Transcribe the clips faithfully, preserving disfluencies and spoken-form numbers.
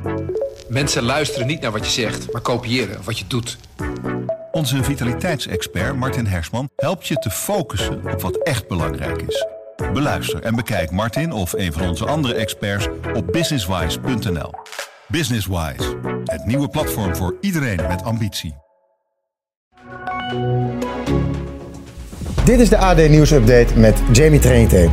Mensen luisteren niet naar wat je zegt, maar kopiëren wat je doet. Onze vitaliteitsexpert Martin Hersman helpt je te focussen op wat echt belangrijk is. Beluister en bekijk Martin of een van onze andere experts op businesswise punt n l. Businesswise, het nieuwe platform voor iedereen met ambitie. Dit is de A D Nieuws Update met Jamie Trainte.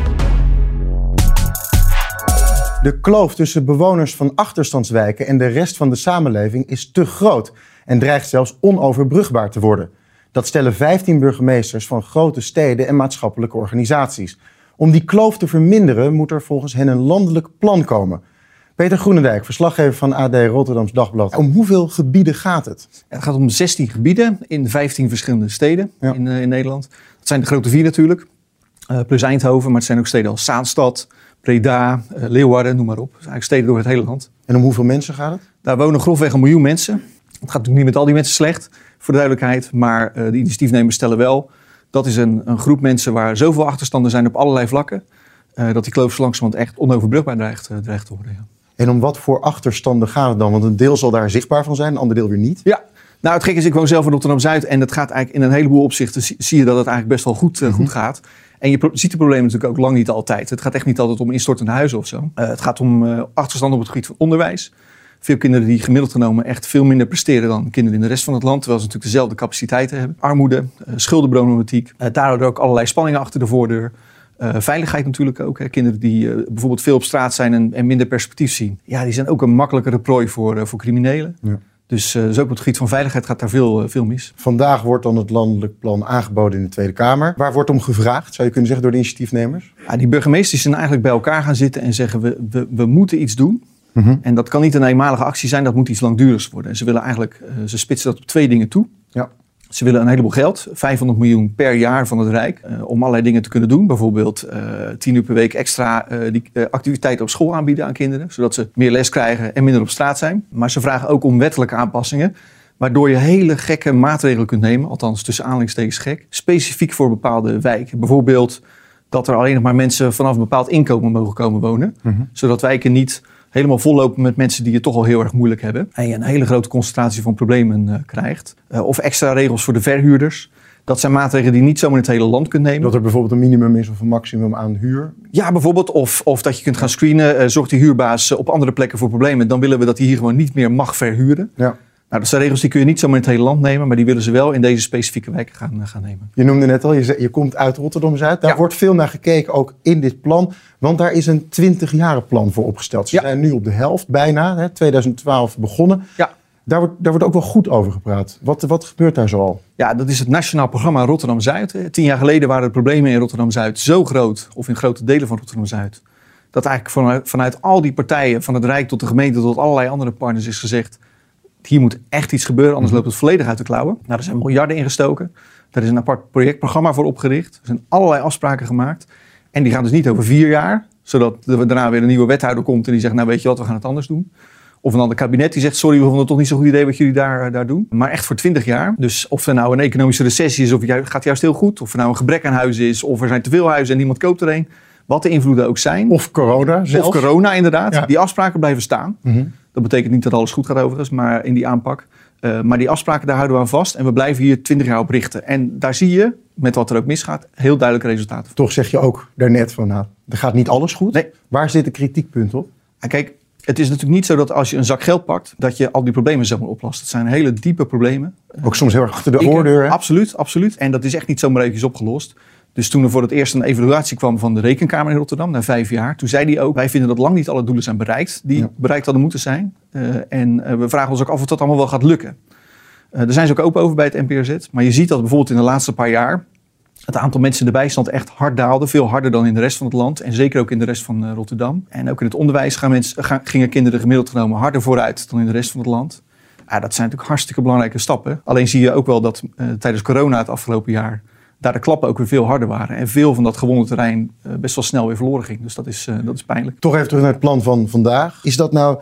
De kloof tussen bewoners van achterstandswijken en de rest van de samenleving is te groot en dreigt zelfs onoverbrugbaar te worden. Dat stellen vijftien burgemeesters van grote steden en maatschappelijke organisaties. Om die kloof te verminderen moet er volgens hen een landelijk plan komen. Peter Groenendijk, verslaggever van A D Rotterdams Dagblad. Om hoeveel gebieden gaat het? Het gaat om zestien gebieden in vijftien verschillende steden ja. in, uh, in Nederland. Dat zijn de grote vier natuurlijk, uh, plus Eindhoven. Maar het zijn ook steden als Zaanstad, Breda, uh, Leeuwarden, noem maar op. Dus eigenlijk steden door het hele land. En om hoeveel mensen gaat het? Daar wonen grofweg een miljoen mensen. Het gaat natuurlijk niet met al die mensen slecht, voor de duidelijkheid. Maar uh, de initiatiefnemers stellen wel, dat is een, een groep mensen waar zoveel achterstanden zijn op allerlei vlakken. Uh, dat die kloof zo langzamerhand echt onoverbrugbaar dreigt, uh, dreigt te worden. Ja. En om wat voor achterstanden gaat het dan? Want een deel zal daar zichtbaar van zijn, een ander deel weer niet. Ja, nou het gekke is, ik woon zelf in Rotterdam-Zuid en dat gaat eigenlijk in een heleboel opzichten, zie je dat het eigenlijk best wel goed, uh, goed gaat. En je pro- ziet de problemen natuurlijk ook lang niet altijd. Het gaat echt niet altijd om instortende huizen of zo. Uh, het gaat om uh, achterstanden op het gebied van onderwijs. Veel kinderen die gemiddeld genomen echt veel minder presteren dan kinderen in de rest van het land. Terwijl ze natuurlijk dezelfde capaciteiten hebben. Armoede, uh, schuldenproblematiek. Uh, daardoor ook allerlei spanningen achter de voordeur. Uh, veiligheid natuurlijk ook. Hè. Kinderen die uh, bijvoorbeeld veel op straat zijn en, en minder perspectief zien. Ja, die zijn ook een makkelijkere prooi voor, uh, voor criminelen. Ja. Dus, uh, dus ook op het gebied van veiligheid gaat daar veel, uh, veel mis. Vandaag wordt dan het landelijk plan aangeboden in de Tweede Kamer. Waar wordt om gevraagd, zou je kunnen zeggen, door de initiatiefnemers? Ja, die burgemeesters zijn eigenlijk bij elkaar gaan zitten en zeggen we, we, we moeten iets doen. Mm-hmm. En dat kan niet een eenmalige actie zijn, dat moet iets langdurigs worden. En ze willen eigenlijk, uh, ze spitsen dat op twee dingen toe. Ja. Ze willen een heleboel geld, vijfhonderd miljoen per jaar van het Rijk, uh, om allerlei dingen te kunnen doen. Bijvoorbeeld uh, tien uur per week extra uh, die, uh, activiteiten op school aanbieden aan kinderen. Zodat ze meer les krijgen en minder op straat zijn. Maar ze vragen ook om wettelijke aanpassingen. Waardoor je hele gekke maatregelen kunt nemen, althans tussen aanhalingstekens gek. Specifiek voor bepaalde wijken. Bijvoorbeeld dat er alleen nog maar mensen vanaf een bepaald inkomen mogen komen wonen. Mm-hmm. Zodat wijken niet helemaal vollopen met mensen die het toch al heel erg moeilijk hebben. En je een hele grote concentratie van problemen uh, krijgt. Uh, of extra regels voor de verhuurders. Dat zijn maatregelen die je niet zomaar in het hele land kunt nemen. Dat er bijvoorbeeld een minimum is of een maximum aan huur? Ja, bijvoorbeeld. Of, of dat je kunt gaan screenen. Uh, zorgt die huurbaas uh, op andere plekken voor problemen. Dan willen we dat hij hier gewoon niet meer mag verhuren. Ja. Nou, dat zijn regels die kun je niet zomaar in het hele land nemen. Maar die willen ze wel in deze specifieke wijken gaan, uh, gaan nemen. Je noemde net al, je, zei, je komt uit Rotterdam-Zuid. Daar ja. wordt veel naar gekeken, ook in dit plan. Want daar is een twintig-jaren-plan voor opgesteld. Ze ja. zijn nu op de helft bijna, hè, tweeduizend twaalf begonnen. Ja. Daar wordt, daar wordt ook wel goed over gepraat. Wat, wat gebeurt daar zoal? Ja, dat is het Nationaal Programma Rotterdam-Zuid. Tien jaar geleden waren de problemen in Rotterdam-Zuid zo groot, of in grote delen van Rotterdam-Zuid, dat eigenlijk vanuit, vanuit al die partijen, van het Rijk tot de gemeente tot allerlei andere partners is gezegd, hier moet echt iets gebeuren, anders loopt het volledig uit de klauwen. Nou, er zijn miljarden ingestoken. Daar is een apart projectprogramma voor opgericht. Er zijn allerlei afspraken gemaakt. En die gaan dus niet over vier jaar, zodat er daarna weer een nieuwe wethouder komt en die zegt, nou weet je wat, we gaan het anders doen. Of een ander kabinet die zegt, sorry, we vonden het toch niet zo'n goed idee wat jullie daar, daar doen. Maar echt voor twintig jaar. Dus of er nou een economische recessie is, of het gaat juist heel goed. Of er nou een gebrek aan huizen is, of er zijn te veel huizen en niemand koopt er een. Wat de invloeden ook zijn. Of corona zelfs. Of corona inderdaad. Ja. Die afspraken blijven staan. Mm-hmm. Dat betekent niet dat alles goed gaat overigens, maar in die aanpak. Uh, maar die afspraken, daar houden we aan vast. En we blijven hier twintig jaar op richten. En daar zie je, met wat er ook misgaat, heel duidelijke resultaten. Toch zeg je ook daarnet van, nou, er gaat niet alles goed. Nee. Waar zit de kritiekpunt op? En kijk, het is natuurlijk niet zo dat als je een zak geld pakt, dat je al die problemen zomaar oplost. Het zijn hele diepe problemen. Ook soms heel erg achter de voordeur. Absoluut, absoluut. En dat is echt niet zomaar eventjes opgelost. Dus toen er voor het eerst een evaluatie kwam van de Rekenkamer in Rotterdam, na vijf jaar, toen zei hij ook, wij vinden dat lang niet alle doelen zijn bereikt, die ja. bereikt hadden moeten zijn. Uh, en uh, we vragen ons ook af of dat allemaal wel gaat lukken. Uh, daar zijn ze ook open over bij het N P R Z. Maar je ziet dat bijvoorbeeld in de laatste paar jaar het aantal mensen in de bijstand echt hard daalde. Veel harder dan in de rest van het land. En zeker ook in de rest van uh, Rotterdam. En ook in het onderwijs gaan mensen, gaan, gingen kinderen gemiddeld genomen harder vooruit dan in de rest van het land. Ja, dat zijn natuurlijk hartstikke belangrijke stappen. Alleen zie je ook wel dat uh, tijdens corona het afgelopen jaar daar de klappen ook weer veel harder waren. En veel van dat gewonnen terrein uh, best wel snel weer verloren ging. Dus dat is, uh, dat is pijnlijk. Toch even terug naar het plan van vandaag. Is dat nou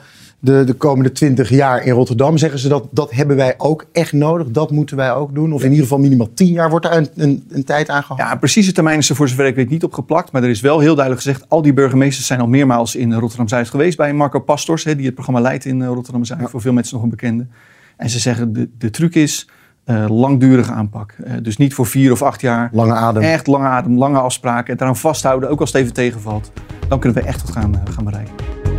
de, de komende twintig jaar in Rotterdam. Zeggen ze dat dat hebben wij ook echt nodig, dat moeten wij ook doen. Of in ieder geval minimaal tien jaar wordt daar een, een, een tijd aangehouden. Ja, precieze termijn is er voor zover ik weet niet opgeplakt. Maar er is wel heel duidelijk gezegd, al die burgemeesters zijn al meermaals in Rotterdam-Zuid geweest bij Marco Pastors, hè, die het programma leidt in Rotterdam-Zuid. Ja. Voor veel mensen nog een bekende. En ze zeggen, de, de truc is uh, langdurige aanpak. Uh, dus niet voor vier of acht jaar. Lange adem. Echt lange adem, lange afspraken. En daaraan vasthouden, ook als het even tegenvalt. Dan kunnen we echt wat gaan, uh, gaan bereiken.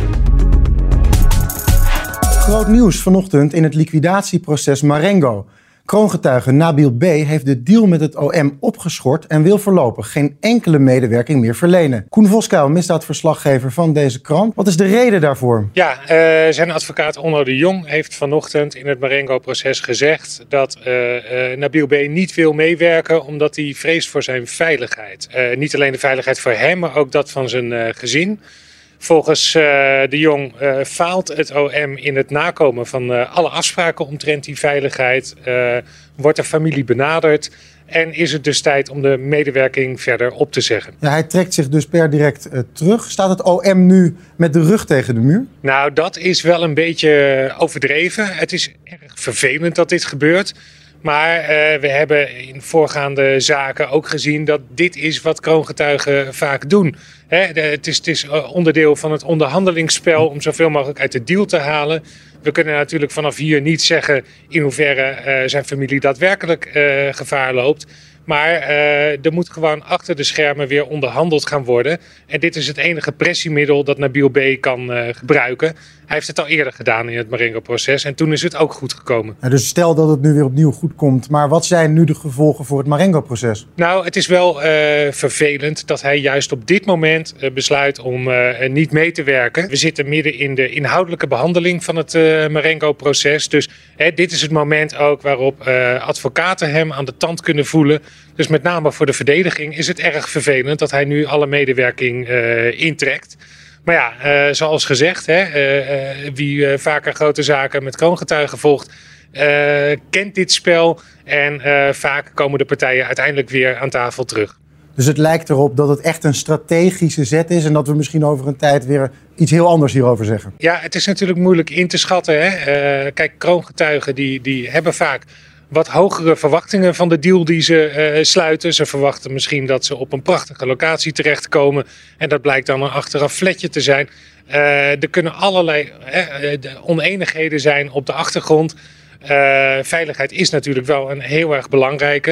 Groot nieuws vanochtend in het liquidatieproces Marengo. Kroongetuige Nabil B. heeft de deal met het O M opgeschort en wil voorlopig geen enkele medewerking meer verlenen. Koen Voskuil, misdaadverslaggever van deze krant. Wat is de reden daarvoor? Ja, uh, zijn advocaat Onno de Jong heeft vanochtend in het Marengo-proces gezegd dat uh, uh, Nabil B. niet wil meewerken omdat hij vreest voor zijn veiligheid. Uh, niet alleen de veiligheid voor hem, maar ook dat van zijn uh, gezin. Volgens uh, de Jong uh, faalt het O M in het nakomen van uh, alle afspraken omtrent die veiligheid. Uh, wordt de familie benaderd en is het dus tijd om de medewerking verder op te zeggen. Ja, hij trekt zich dus per direct uh, terug. Staat het O M nu met de rug tegen de muur? Nou, dat is wel een beetje overdreven. Het is erg vervelend dat dit gebeurt. Maar uh, we hebben in voorgaande zaken ook gezien dat dit is wat kroongetuigen vaak doen. Hè, de, het is, het is onderdeel van het onderhandelingsspel om zoveel mogelijk uit de deal te halen. We kunnen natuurlijk vanaf hier niet zeggen in hoeverre uh, zijn familie daadwerkelijk uh, gevaar loopt. Maar uh, er moet gewoon achter de schermen weer onderhandeld gaan worden. En dit is het enige pressiemiddel dat Nabil B. kan uh, gebruiken. Hij heeft het al eerder gedaan in het Marengo-proces en toen is het ook goed gekomen. Ja, dus stel dat het nu weer opnieuw goed komt. Maar wat zijn nu de gevolgen voor het Marengo-proces? Nou, het is wel uh, vervelend dat hij juist op dit moment uh, besluit om uh, niet mee te werken. We zitten midden in de inhoudelijke behandeling van het uh, Marengo-proces. Dus hè, dit is het moment ook waarop uh, advocaten hem aan de tand kunnen voelen. Dus met name voor de verdediging is het erg vervelend dat hij nu alle medewerking uh, intrekt. Maar ja, uh, zoals gezegd, hè, uh, uh, wie uh, vaker grote zaken met kroongetuigen volgt, uh, kent dit spel. En uh, vaak komen de partijen uiteindelijk weer aan tafel terug. Dus het lijkt erop dat het echt een strategische zet is en dat we misschien over een tijd weer iets heel anders hierover zeggen. Ja, het is natuurlijk moeilijk in te schatten. Hè? Uh, kijk, kroongetuigen die, die hebben vaak wat hogere verwachtingen van de deal die ze uh, sluiten. Ze verwachten misschien dat ze op een prachtige locatie terechtkomen. En dat blijkt dan een achteraf flatje te zijn. Uh, er kunnen allerlei uh, oneenigheden zijn op de achtergrond. Uh, veiligheid is natuurlijk wel een heel erg belangrijke.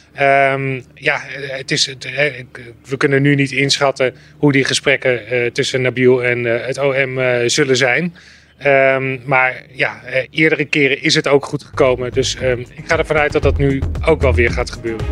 Um, ja, het is, het, we kunnen nu niet inschatten hoe die gesprekken uh, tussen Nabil en uh, het O M uh, zullen zijn. Um, maar ja, uh, eerdere keren is het ook goed gekomen. Dus um, ik ga ervan uit dat dat nu ook wel weer gaat gebeuren.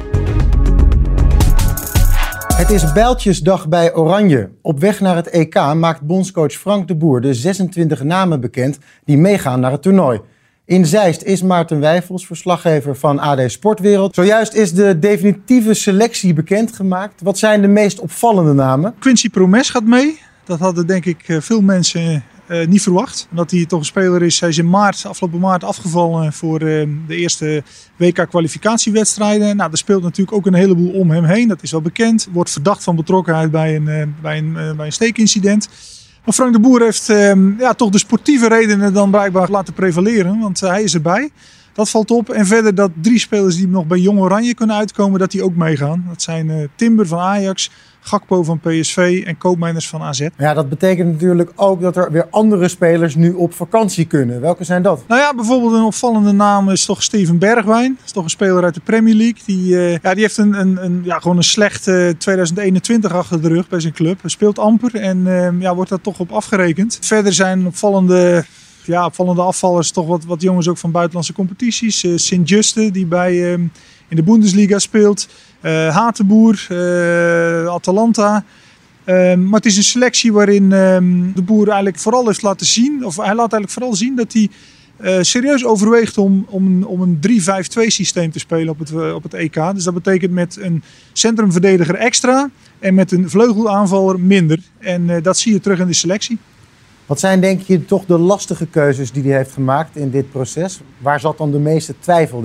Het is Bijltjesdag bij Oranje. Op weg naar het E K maakt bondscoach Frank de Boer de zesentwintig namen bekend die meegaan naar het toernooi. In Zeist is Maarten Wijfels, verslaggever van A D Sportwereld. Zojuist is de definitieve selectie bekendgemaakt. Wat zijn de meest opvallende namen? Quincy Promes gaat mee. Dat hadden denk ik veel mensen uh, niet verwacht. Dat hij toch een speler is. Hij is in maart, afgelopen maart afgevallen voor uh, de eerste W K-kwalificatiewedstrijden. Nou, er speelt natuurlijk ook een heleboel om hem heen. Dat is wel bekend. Wordt verdacht van betrokkenheid bij een, uh, bij een, uh, bij een steekincident. Maar Frank de Boer heeft uh, ja, toch de sportieve redenen dan blijkbaar laten prevaleren. Want uh, hij is erbij. Dat valt op. En verder dat drie spelers die nog bij Jong Oranje kunnen uitkomen, dat die ook meegaan. Dat zijn uh, Timber van Ajax, Gakpo van P S V en Koopmeiners van A Z. Ja, dat betekent natuurlijk ook dat er weer andere spelers nu op vakantie kunnen. Welke zijn dat? Nou ja, bijvoorbeeld een opvallende naam is toch Steven Bergwijn. Dat is toch een speler uit de Premier League. Die, uh, ja, die heeft een, een, een, ja, gewoon een slecht uh, tweeduizend eenentwintig achter de rug bij zijn club. Hij speelt amper en uh, ja, wordt daar toch op afgerekend. Verder zijn opvallende... Ja, opvallende afvallers, toch wat, wat jongens ook van buitenlandse competities. Uh, Sint-Juste, die bij, um, in de Bundesliga speelt. Uh, Hatenboer, uh, Atalanta. Uh, maar het is een selectie waarin um, de Boer eigenlijk vooral heeft laten zien... of hij laat eigenlijk vooral zien dat hij uh, serieus overweegt om, om, om een drie vijf twee systeem te spelen op het, uh, op het E K. Dus dat betekent met een centrumverdediger extra en met een vleugelaanvaller minder. En uh, dat zie je terug in de selectie. Wat zijn denk je toch de lastige keuzes die hij heeft gemaakt in dit proces? Waar zat dan de meeste twijfel, denk je?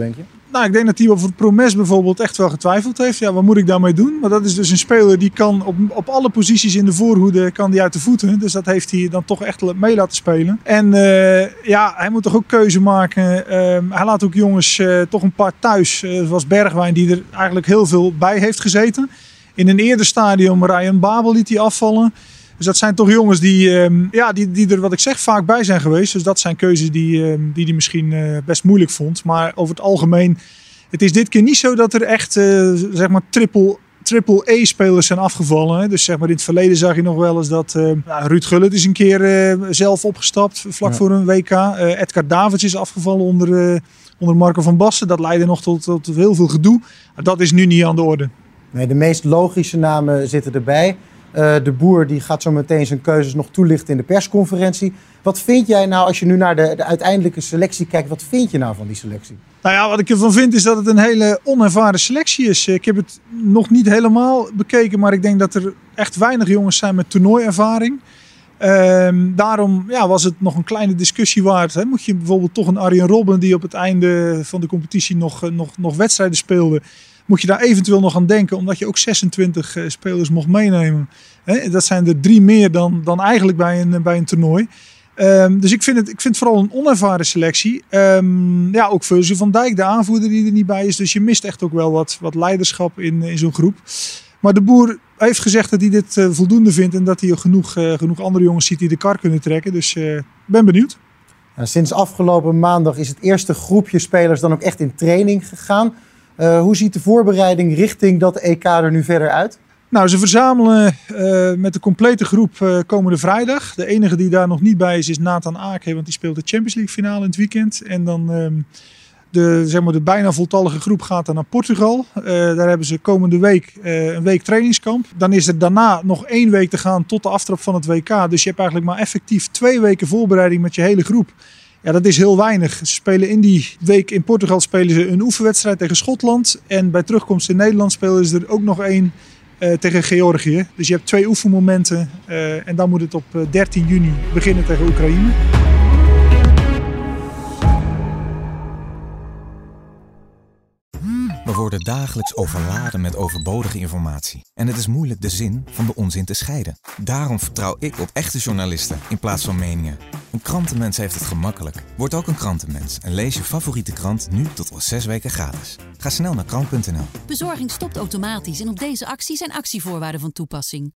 Nou, ik denk dat hij over Promes bijvoorbeeld echt wel getwijfeld heeft. Ja, wat moet ik daarmee doen? Maar dat is dus een speler die kan op, op alle posities in de voorhoede kan die uit de voeten. Dus dat heeft hij dan toch echt mee laten spelen. En uh, ja, hij moet toch ook keuze maken. Uh, hij laat ook jongens uh, toch een paar thuis. Uh, zoals Bergwijn, die er eigenlijk heel veel bij heeft gezeten. In een eerder stadium, Ryan Babel liet hij afvallen. Dus dat zijn toch jongens die, um, ja, die, die er, wat ik zeg, vaak bij zijn geweest. Dus dat zijn keuzes die hij um, die die misschien uh, best moeilijk vond. Maar over het algemeen, het is dit keer niet zo dat er echt uh, zeg maar triple, triple A-spelers zijn afgevallen. Hè. Dus zeg maar in het verleden zag je nog wel eens dat uh, nou, Ruud Gullit is een keer uh, zelf opgestapt vlak ja. voor een W K. Uh, Edgar Davids is afgevallen onder, uh, onder Marco van Basten. Dat leidde nog tot, tot heel veel gedoe. Dat is nu niet aan de orde. Nee, de meest logische namen zitten erbij. Uh, de Boer die gaat zo meteen zijn keuzes nog toelichten in de persconferentie. Wat vind jij nou, als je nu naar de, de uiteindelijke selectie kijkt, wat vind je nou van die selectie? Nou ja, wat ik ervan vind is dat het een hele onervaren selectie is. Ik heb het nog niet helemaal bekeken, maar ik denk dat er echt weinig jongens zijn met toernooiervaring. Um, daarom ja, was het nog een kleine discussie waard. Hè? Moet je bijvoorbeeld toch een Arjen Robben, die op het einde van de competitie nog, nog, nog wedstrijden speelde, moet je daar eventueel nog aan denken, omdat je ook zesentwintig uh, spelers mocht meenemen. Hè? Dat zijn er drie meer dan, dan eigenlijk bij een, bij een toernooi. Um, dus ik vind, het, ik vind het vooral een onervaren selectie. Um, ja, ook Virgil van Dijk, de aanvoerder die er niet bij is. Dus je mist echt ook wel wat, wat leiderschap in, in zo'n groep. Maar de Boer heeft gezegd dat hij dit uh, voldoende vindt en dat hij genoeg, uh, genoeg andere jongens ziet die de kar kunnen trekken. Dus ik uh, ben benieuwd. Ja, sinds afgelopen maandag is het eerste groepje spelers dan ook echt in training gegaan. Uh, hoe ziet de voorbereiding richting dat E K er nu verder uit? Nou, ze verzamelen uh, met de complete groep uh, komende vrijdag. De enige die daar nog niet bij is, is Nathan Ake, want die speelt de Champions League finale in het weekend. En dan um, de, zeg maar de bijna voltallige groep gaat dan naar Portugal. Uh, daar hebben ze komende week uh, een week trainingskamp. Dan is er daarna nog één week te gaan tot de aftrap van het W K. Dus je hebt eigenlijk maar effectief twee weken voorbereiding met je hele groep. Ja, dat is heel weinig. Ze spelen in die week in Portugal spelen ze een oefenwedstrijd tegen Schotland. En bij terugkomst in Nederland spelen ze er ook nog één uh, tegen Georgië. Dus je hebt twee oefenmomenten. Uh, en dan moet het op dertien juni beginnen tegen Oekraïne. We worden dagelijks overladen met overbodige informatie. En het is moeilijk de zin van de onzin te scheiden. Daarom vertrouw ik op echte journalisten in plaats van meningen. Een krantenmens heeft het gemakkelijk. Word ook een krantenmens en lees je favoriete krant nu tot wel zes weken gratis. Ga snel naar krant punt n l. Bezorging stopt automatisch en op deze actie zijn actievoorwaarden van toepassing.